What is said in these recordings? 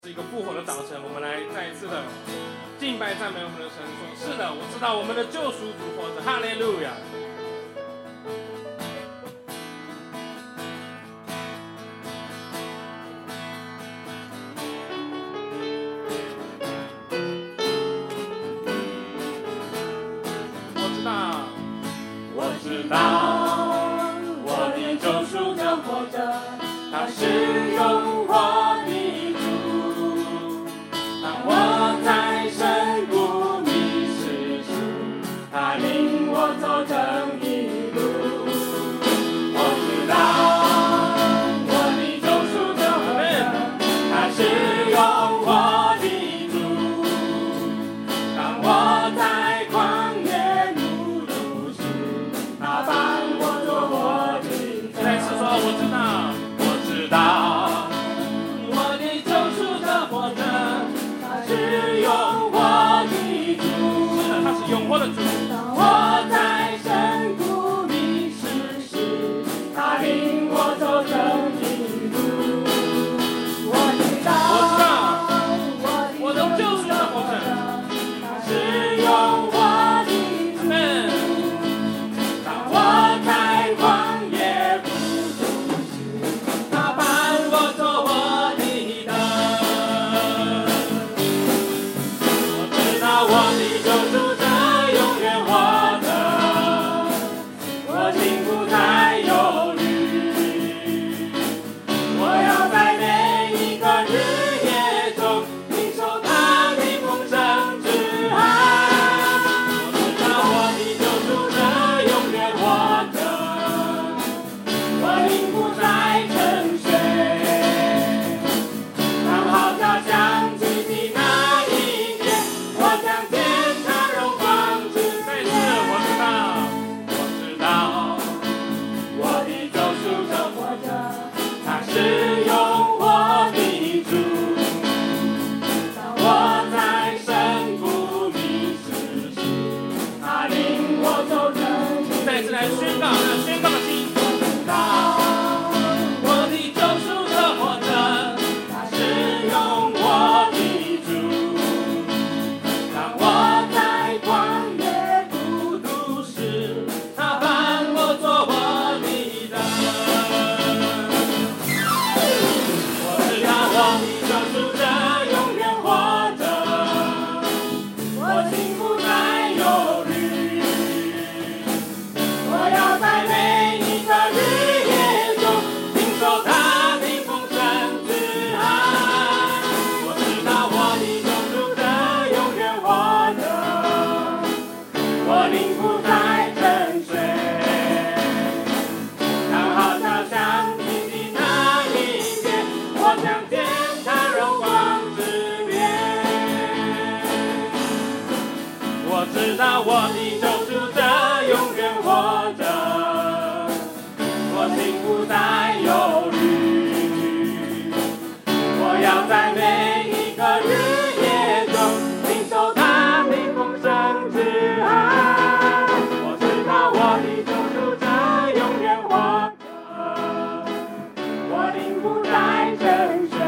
是一个复活的早晨，我们来再一次的敬拜赞美我们的神，说：是的，我知道我们的救赎主活着，哈利路亚。我知道我的救赎者活着，他是永活的主。当我在深谷迷失时，他领我走正义路。我知道我的救赎者活着，他是永活的主。当我在旷野路途时，他伴我做我的。再次说，我知道，我的救赎者活着，他是永活的主。是的，他是永活的主。当我在深谷迷失时，他领我走正义路。我知道，我的救赎者活着，他是永活的主。当我在旷野路途时，他伴我做我的灯。我知道我的救赎者永远活着，我心不再忧虑。我要在每一个日夜中领受他的丰盛之爱。我知道我的救赎者永远活着，我灵不再沉睡。当号角响起的那一天，我将见他荣光之再次，我知道，我的救赎者活着，他是永活的主。当我在深谷迷失时，他领我走正义。再次来宣告，那宣告的心。我知道我的救赎者活着，他是永活的主。当我在旷野孤独时，他伴我做我的灯。我知道我的救赎者永远活着，我心不再忧虑。我要在每一个日夜中领受他的丰盛之爱。我知道我的救赎者永远活着，我灵不再沉睡。当号角响起的那一天，我将见他荣光之面。我知道我的救赎者永远活着，我心不再忧虑。我要在每一个日夜中领受他的丰盛之爱。我知道我的救赎者永远活着，我灵不再沉睡。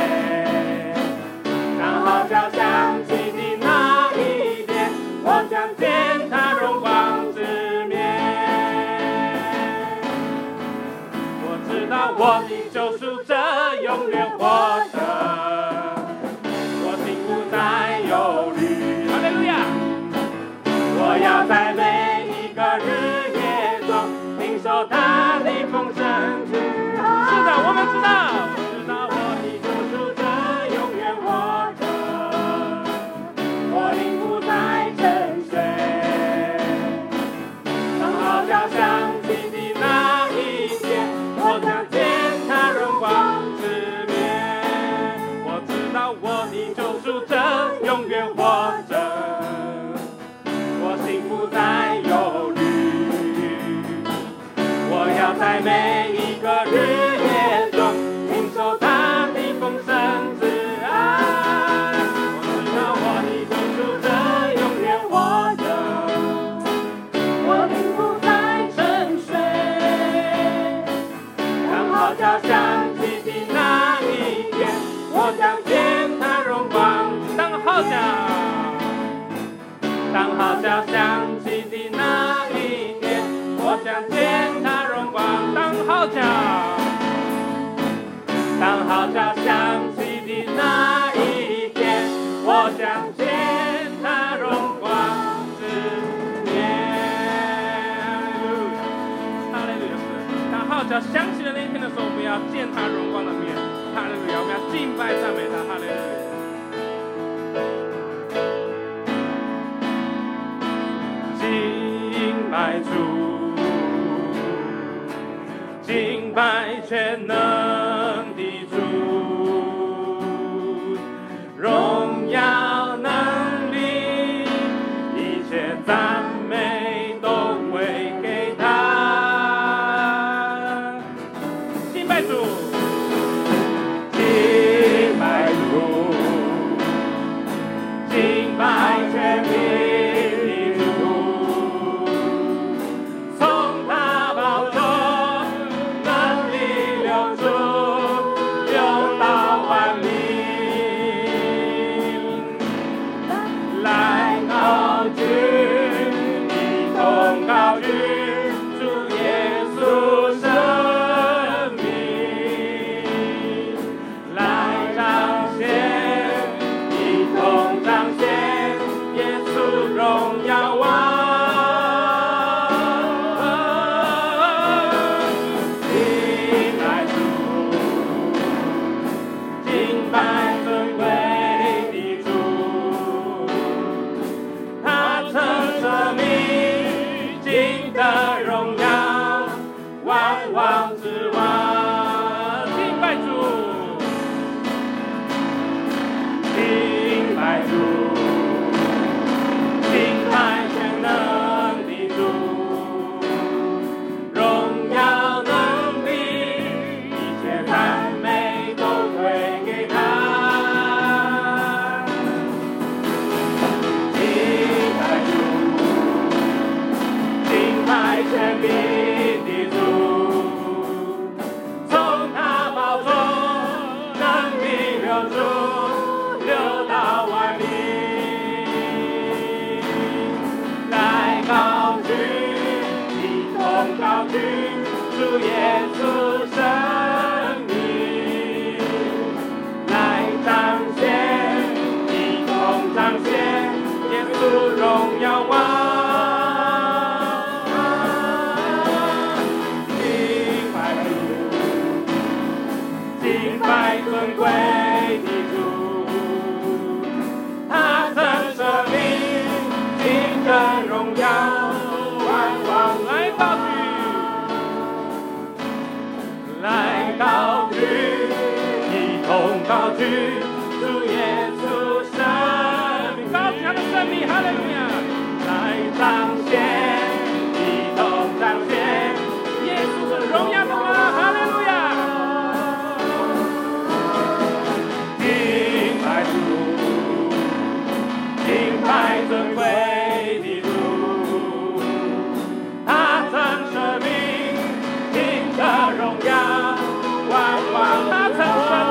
当号角响起的那一天，我将见他荣光之面。我知道我的救赎者永远活着，我心不再忧虑。哈利路亚！我要在每一个日夜中领受他的丰盛之爱。是的，我们知道我的救赎者永远活着，我灵不再沉睡。当号角响起的那一天，我将见他角响起的那一天，我将见他荣光。当号角响起的那一天，我将见他荣光之面。哈利路亚！当号角响起的那一天的时候，我们要见他荣光的面。哈利路亚！我们要敬拜赞美他。哈利路亚！敬拜主，敬拜全能的主，荣耀能力，一切赞美都归给他。敬拜主，敬拜主，敬拜全名。高举主耶稣生命，高举他的生命，哈利路亚！来彰显，一同彰显耶稣是荣耀的王，哈利路亚！敬拜主，敬拜尊贵的主，他曾生命，凭着荣耀，万王他曾生命。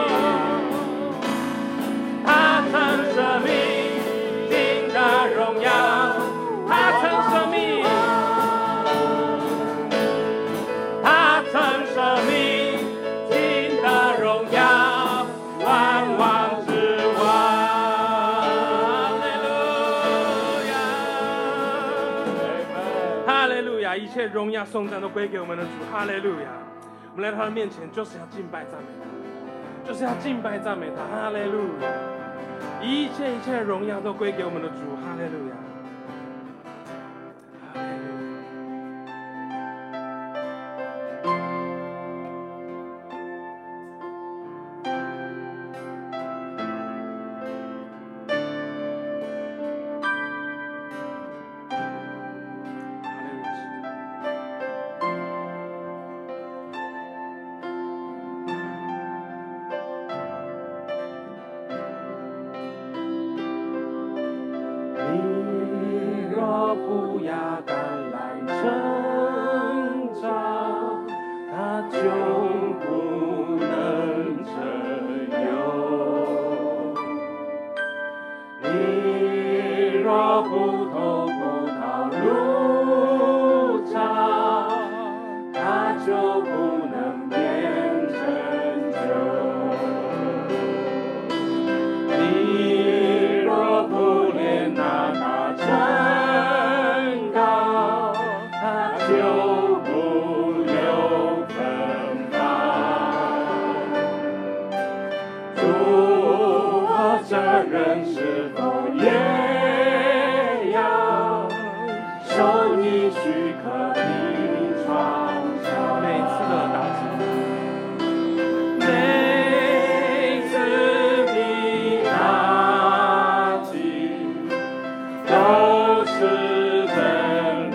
一切荣耀颂赞都归给我们的主，哈利路亚！我们来到他的面前，就是要敬拜赞美他，就是要敬拜赞美他，哈利路亚！一切荣耀都归给我们的主，哈利路亚！ 这人是否也要受你许可的创伤？每次的打击，每次的打击都是真理。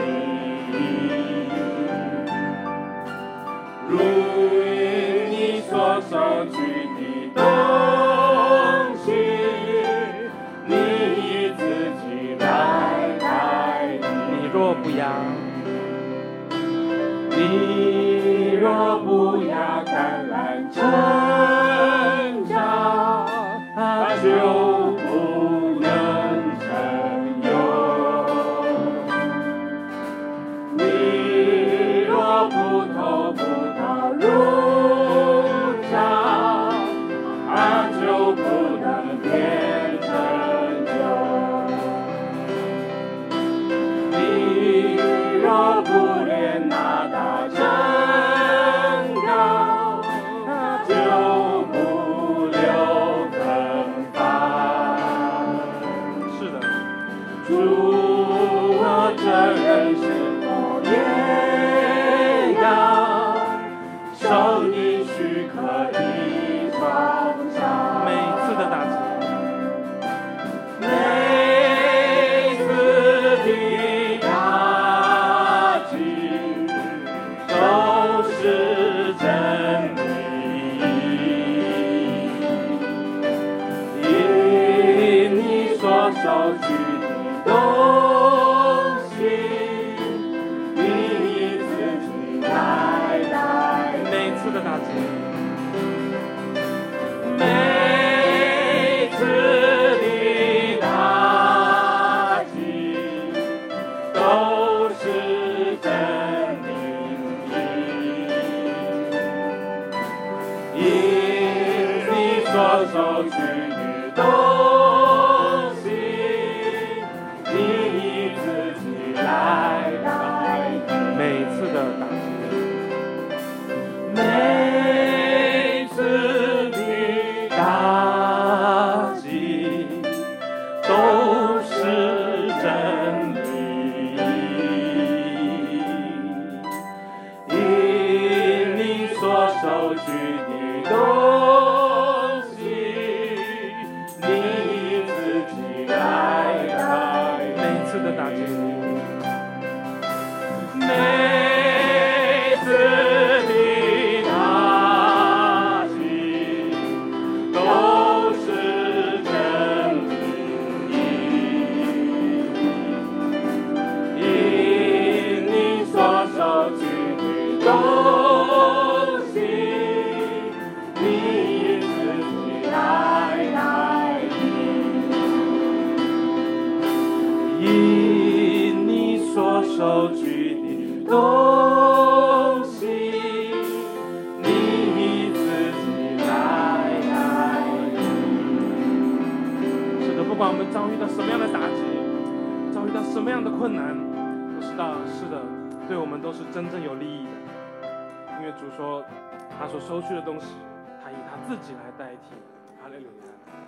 如因你所受取的东西，你以自己来代替。你若不要，你若不要橄榄成长，它就不能成有。你若不投葡萄入场，它就不能变成酒。你若不练那大真高，它就不留芬芳。是的，主，我这人是否也要受你许可的创伤？每次的打击，每次的打击都是真理。因你所受取的东西，你以自己来代替。每次的打击，每次的打击都是真理。因你所受取的东西，你以自己来代替。每次的打击，每次的打击都是真理。因你所受取的东西，你以自己来代替。每次的打击，每次的打击都是真理。因你所受取的东西，你以自己来代替。因你所受取的东西，你以自己来代替。是的，不管我们遭遇到什么样的打击，遭遇到什么样的困难，都知道是的，对我们都是真正有利益的。因为主说，他所收取的东西，他以他自己来代替。哈利路亚。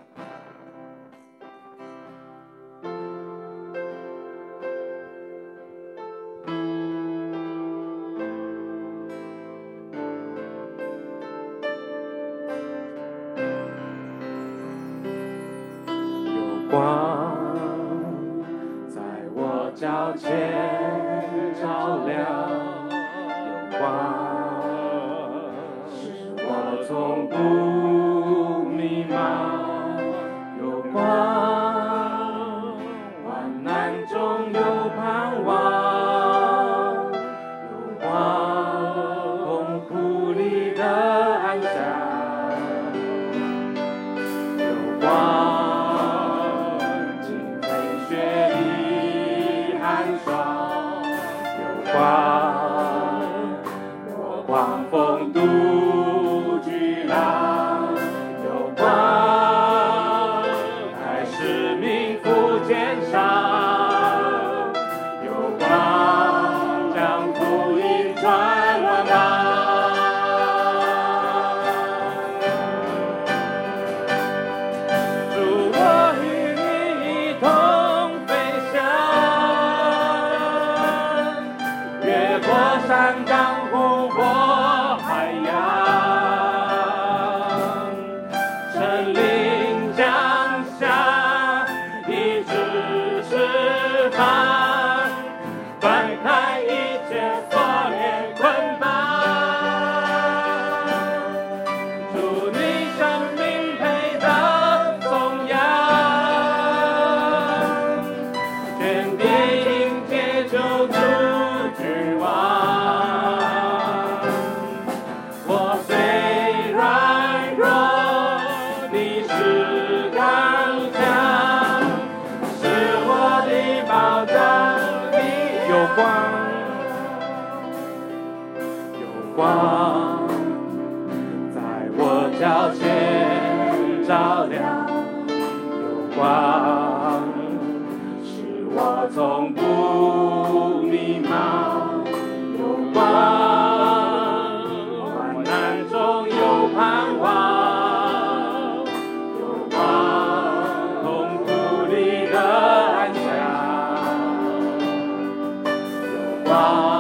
有光在我脚前照亮，有光使我从不迷茫，有光，患难中有盼望，有光，痛苦里的安详，有光，经费雪里寒霜。 光在我脚前照亮，有光使我从不迷茫，有光患难中有盼望，有光痛苦里的安详，有光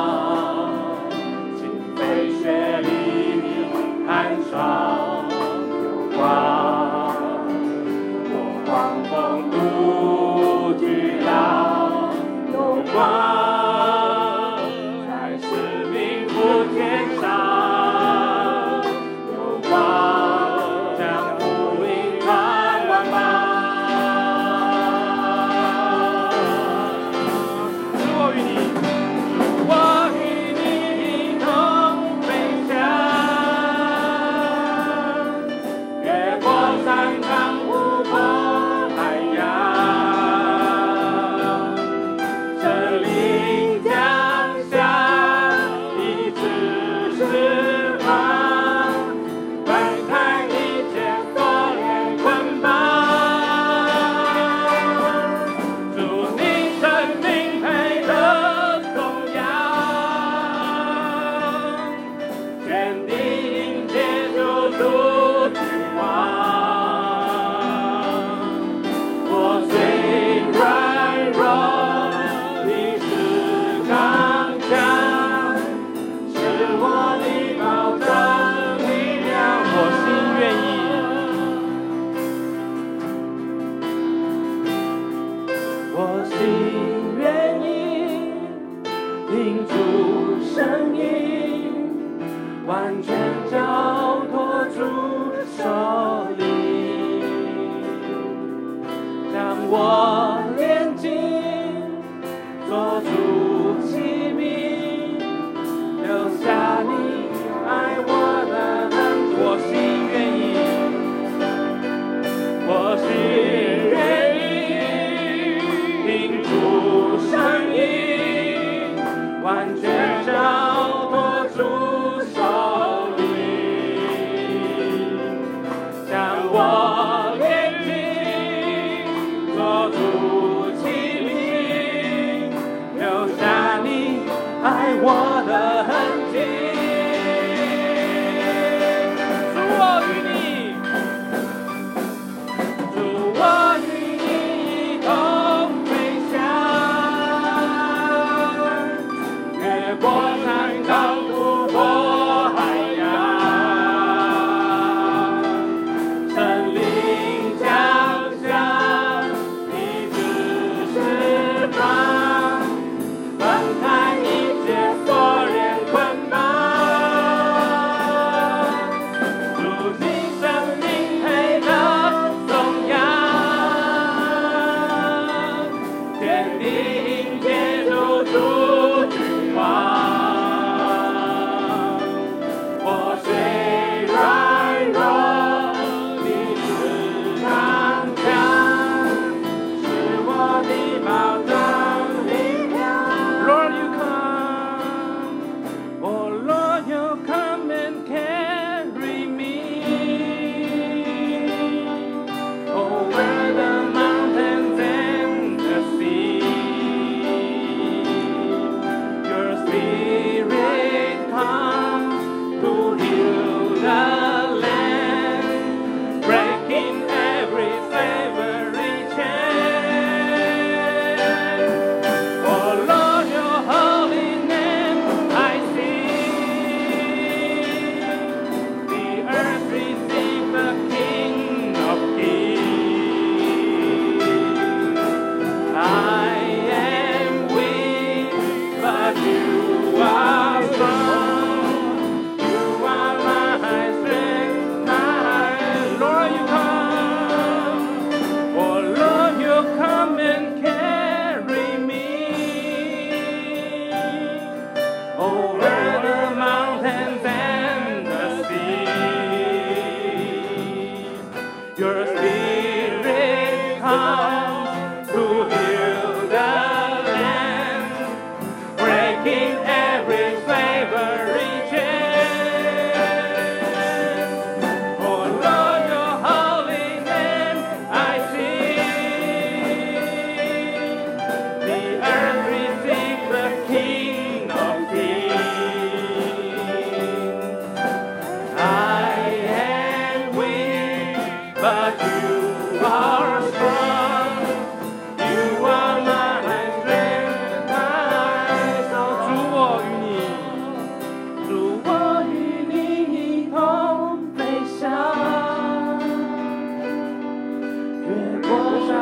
有光，我狂风不惧浪，有光，在使命普天上，有光，将福音传万邦。主我与你，主我与你一同飞翔。山岗湖泊海洋，神灵降下，医治释放，分开一切锁链捆绑。祝你生命配得颂扬，全地迎接救主君王。听出声音，完全交托主手里，将我炼净，做出器皿，留下你爱我的痕迹。我心愿意，我心愿意，听出声音。完全交托主手里，将我炼净，做出器皿，留下你爱我的痕迹。主我与你，主我与你一同飞翔。过山岗湖泊海洋，神灵降下，医治释放，分开一切锁链捆绑。如今生命配得颂扬，天地迎接救主君王。Your spirit comes to heal the land, breaking every slavery chain.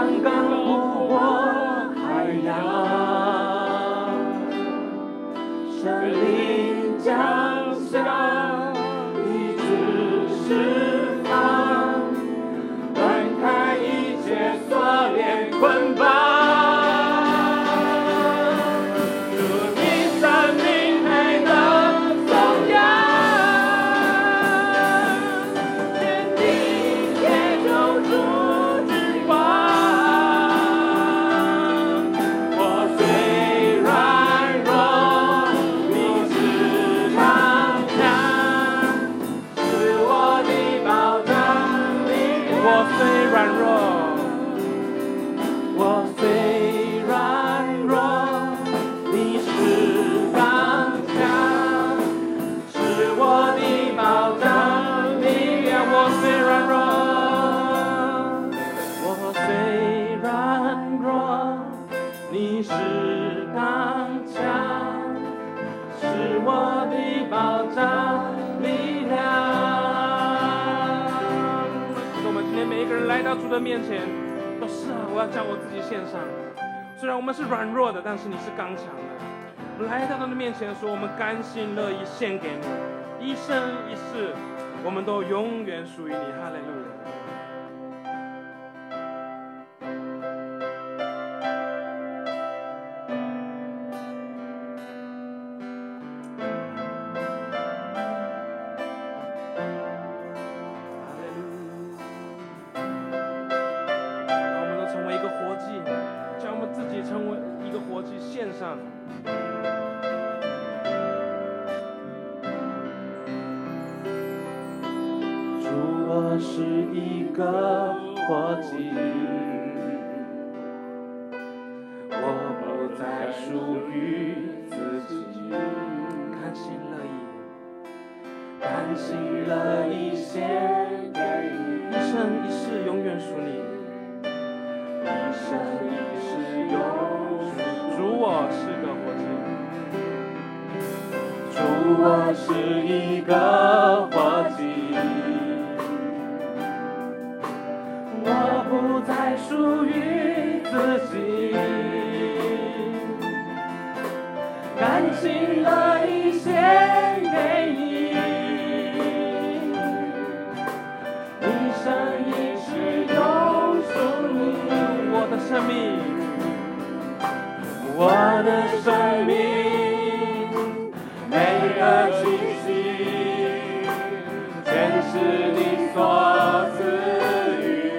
刚刚不过海洋，神灵降下，医治释放，断开一切锁链捆绑。 来到主的面前，说是啊，我要将我自己献上。虽然我们是软弱的，但是你是刚强的。我来到他的面前说，我们甘心乐意献给你，一生一世，我们都永远属于你。哈利路亚。献上， 主，我是一个活祭，我不再属于自己， 甘心乐意， 甘心乐意献给你， 一生一世永远属你， 一生一世永。 主，我是个活祭。 主，我是一个活祭，我不再属于自己，甘心乐意献给你，一生一世永属你， 我的生命。 我的生命，每个气息，全是你所赐予，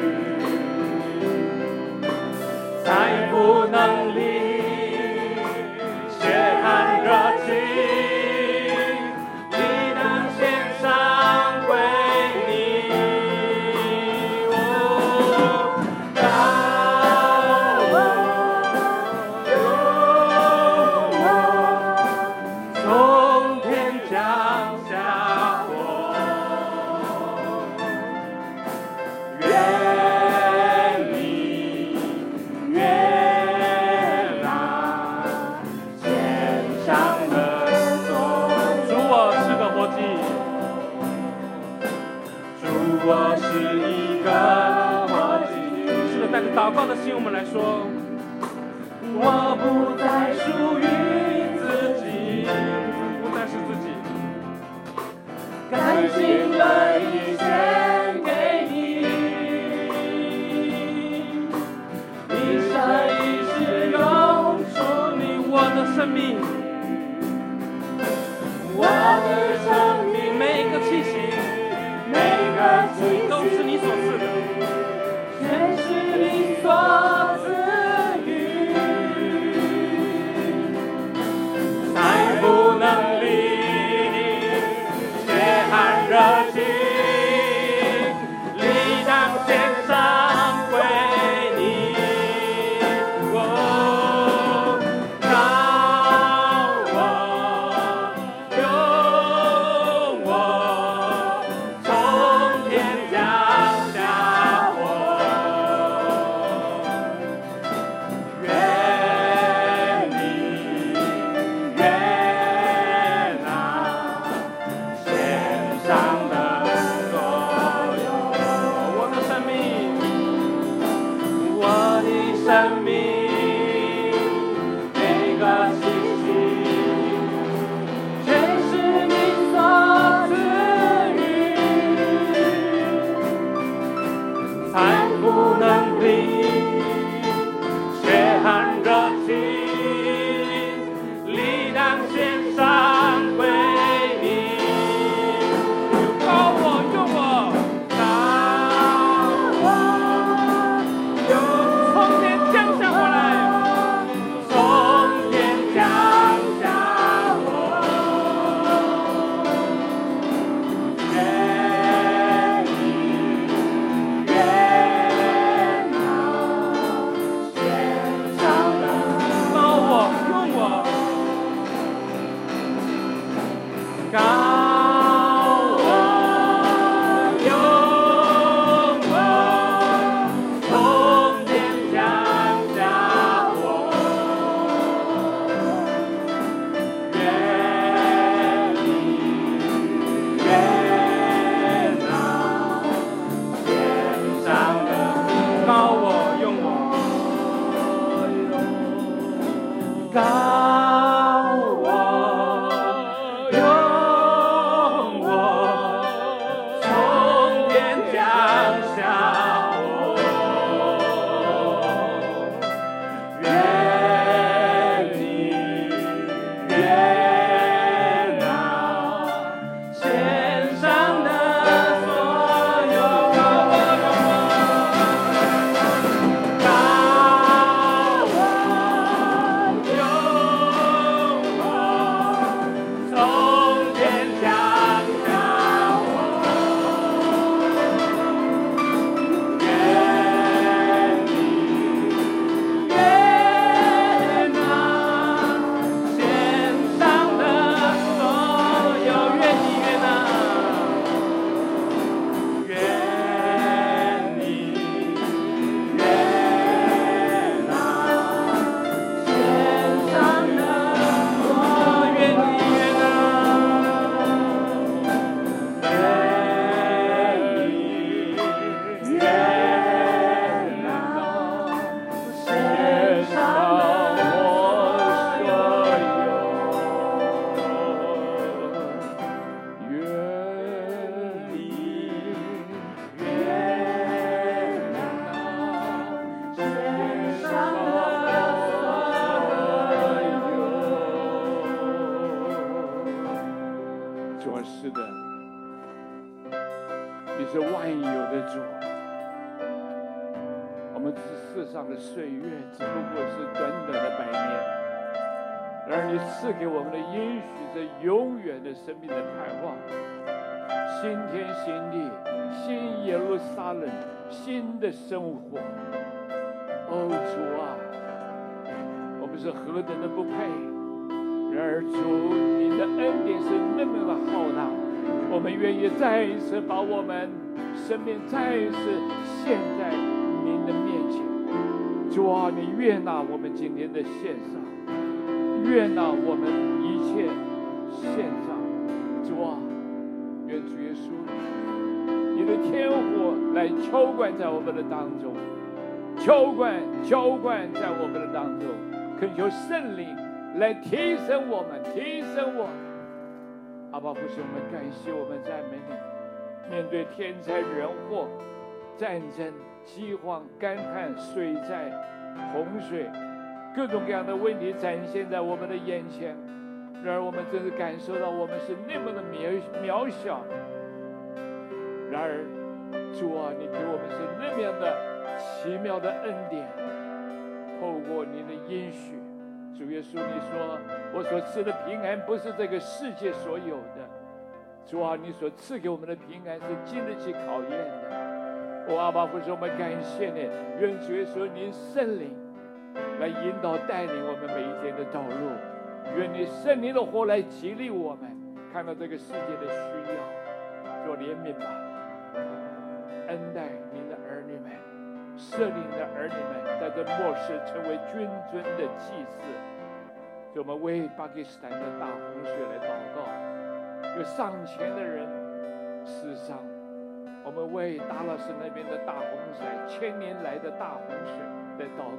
财富、能力、血汗、热情，力量献上归你。我是一个活祭， 是的，带着祷告的心，我们来说， 我不再属于自己， 不再是自己， 甘心乐意献给你，一生一世永属你。 我的生命， 我的生命， 每一个气息。都是你所赐的， 全是你所赐予，财富、能力、血汗、热情，力量献上归你。哦，高生命，每个气息，全是你所赐予，财富能力，血汗热情，力量献上归你。高我用我，高我用，从天降下我来，从天降下我，愿你悦纳献上的高我用我，高。是的，你是万有的主。我们世上的岁月只不过是短短的100年，然而你赐给我们的应许是永远的生命的盼望，新天新地，新耶路撒冷，新的生活。哦，主啊，我们是何等的不配，然而主，你的恩典是那么的浩大，我们愿意再一次把我们生命再一次献在您的面前。主啊，你悦纳我们今天的献上，悦纳我们一切献上。主啊，愿主耶稣你的天火来浇灌在我们的当中，浇灌在我们的当中，恳求圣灵来提升我们，提升我。阿爸父神，我们感谢，我们赞美你。面对天灾人祸、战争、饥荒、干旱、水灾、洪水，各种各样的问题展现在我们的眼前，然而我们真是感受到我们是那么的渺小。然而主啊，你给我们是那么样的奇妙的恩典，透过你的应许，主耶稣，你说我所赐的平安不是这个世界所有的。主啊，你所赐给我们的平安是经得起考验的。阿爸父神，我们感谢你，愿主耶稣您圣灵来引导带领我们每一天的道路，愿你圣灵的火来激励我们，看到这个世界的需要，做怜悯吧，恩待您的儿女们，设立你的儿女们在这末世成为君尊的祭司。就我们为巴基斯坦的大洪水来祷告，有上千的人死伤。我们为达拉斯那边的大洪水，1000年来的大洪水来祷告，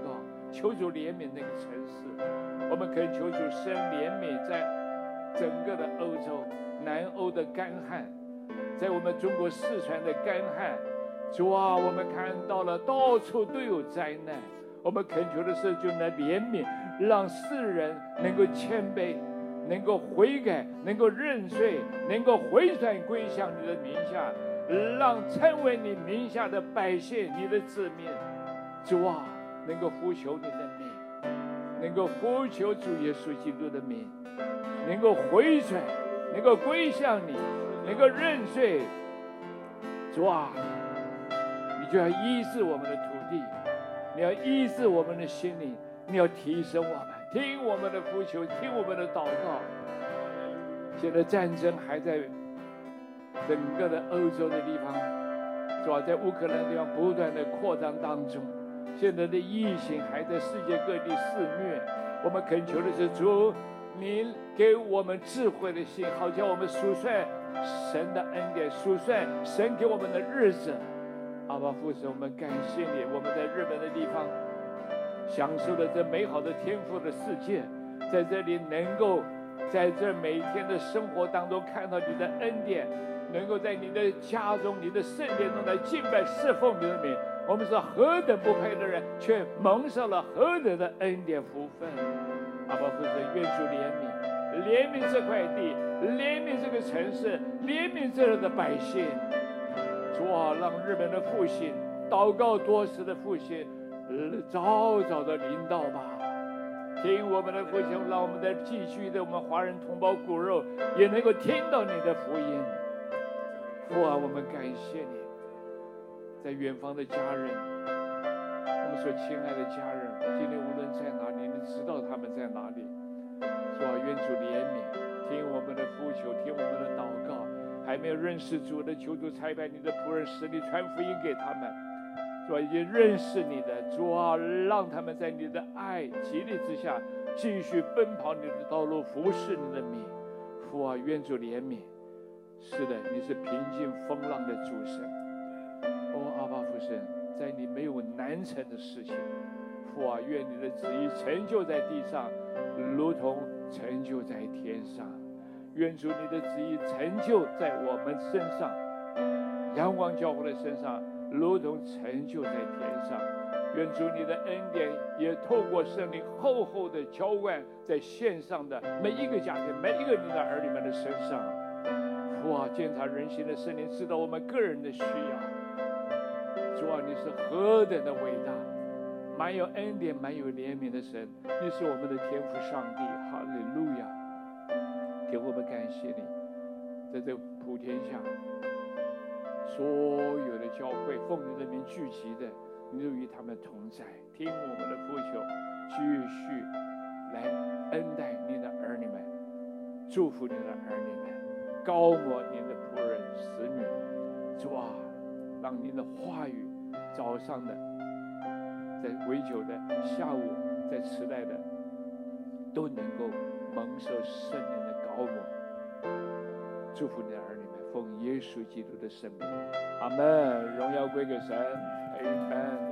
求主怜悯那个城市，我们恳求主生怜悯在整个的欧洲、南欧的干旱，在我们中国四川的干旱。主啊，我们看到了到处都有灾难，我们恳求的是就能怜悯，让世人能够谦卑，能够悔改，能够认罪，能够回转归向你的名下，让成为你名下的百姓，你的子民。主啊，能够呼求你的名，能够呼求主耶稣基督的名，能够回转，能够归向你，能够认罪。主啊，你就要医治我们的土地，你要医治我们的心灵，你要提升我们，听我们的呼求，听我们的祷告。现在战争还在整个的欧洲的地方，主要在乌克兰的地方不断的扩张当中，现在的疫情还在世界各地肆虐。我们恳求的是主，您给我们智慧的心，好叫我们数算神的恩典，数算神给我们的日子。阿爸父神，我们感谢你，我们在日本的地方享受了这美好的天赋的世界，在这里能够在这每天的生活当中看到你的恩典，能够在你的家中、你的圣殿中来敬拜侍奉你的名。我们是何等不配的人，却蒙受了何等的恩典福分。阿爸父神，愿主怜悯，怜悯这块地，怜悯这个城市，怜悯这里的百姓。主啊，让日本的复兴，祷告多时的复兴，早早的临到吧。听我们的复兴，让我们的寄居的我们华人同胞骨肉也能够听到你的福音。父啊，我们感谢你，在远方的家人，我们所亲爱的家人，今天无论在哪里，你知道他们在哪里。主啊，愿主怜悯，听我们的呼求，听我们的祷告。还没有认识主的，求主差派你的仆人使你传福音给他们。主啊，已经认识你的，主啊，让他们在你的爱激励之下，继续奔跑你的道路，服侍你的名。父啊，愿主怜悯。是的，你是平静风浪的主神。阿爸父神，在你没有难成的事情。父啊，愿你的旨意成就在地上，如同成就在天上。愿主你的旨意成就在我们身上，阳光教会的身上，如同成就在天上。愿主你的恩典也透过圣灵厚厚的浇灌在线上的每一个家庭，每一个你的儿女们的身上。父啊，鉴察人心的圣灵知道我们个人的需要。主啊，你是何等的伟大，满有恩典，满有怜悯的神，你是我们的天父上帝。哈利路亚！天父，我们感谢你，在这普天下所有的教会奉你的名聚集的，你都与他们同在。听我们的呼求，继续来恩待你的儿女们，祝福你的儿女们，高摩你的仆人使女。主啊，让您的话语早上的，在围酒的，下午在迟来的，都能够蒙受圣灵的高摩。祝福你的儿女们，奉耶稣基督的圣名，阿门。荣耀归给神，阿门。